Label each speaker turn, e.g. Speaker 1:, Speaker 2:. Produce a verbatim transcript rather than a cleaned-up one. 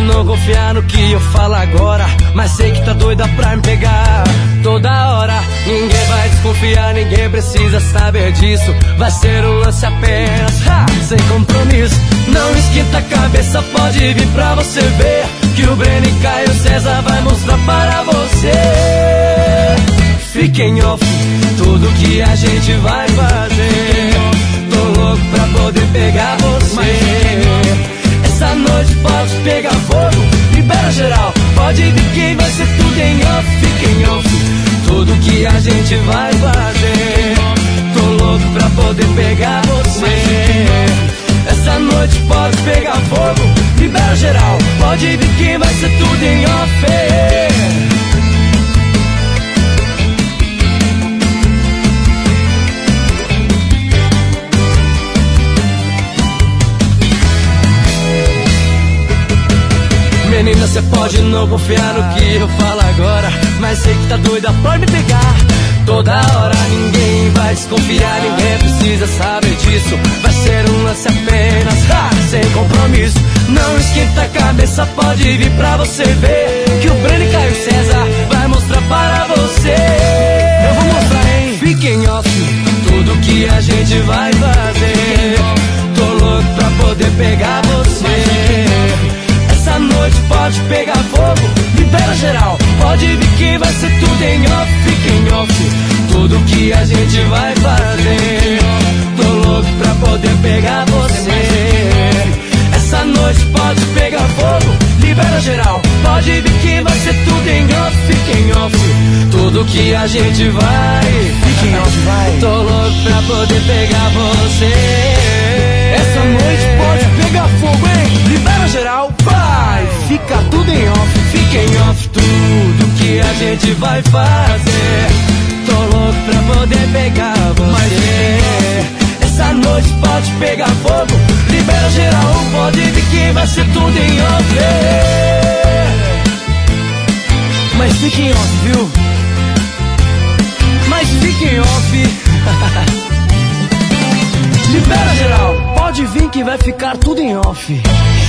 Speaker 1: não confiar no que eu falo agora, mas sei que tá doida pra me pegar toda hora. Ninguém vai desconfiar, ninguém precisa saber disso. Vai ser um lance apenas, ha, sem compromisso. Não esquenta a cabeça, pode vir pra você ver que o Breno e Caio César vai mostrar para você. Fique em off tudo que a gente vai fazer. Tô louco pra poder pegar você. Essa noite pode pegar fogo, libera geral, pode vir que vai ser tudo em off. Fique em off tudo que a gente vai fazer. Tô louco pra poder pegar você. Essa noite pode pegar fogo, libera geral, pode vir que vai ser tudo em off. Menina, cê pode não confiar no que eu falo agora, mas sei que tá doida pra me pegar toda hora. Ninguém vai desconfiar, ninguém precisa saber disso. Vai ser um lance apenas, ha, sem compromisso. Não esquenta a cabeça, pode vir pra você ver que o Breno e Caio César vai mostrar para você. Eu vou mostrar, hein? Fique em off tudo que a gente vai fazer. Tô louco pra poder pegar você. Essa noite pode pegar fogo, libera geral, pode vir que vai ser tudo em off. Fique em off tudo que a gente vai fazer. Tô louco pra poder pegar você. Essa noite pode pegar fogo, libera geral, pode vir que vai ser tudo em off. Fique em off tudo que a gente vai. Fique em off, vai. Tô louco pra poder pegar você. Essa noite pode pegar fogo, hein? Libera geral, vai. Fica tudo em off. Fica em off tudo que a gente vai fazer. Tô louco pra poder pegar você. Essa noite pode pegar fogo, libera geral, pode vir que vai ser tudo em off. Mas fique em off, viu? Mas fique em off. Libera geral, pode vir que vai ficar tudo em off.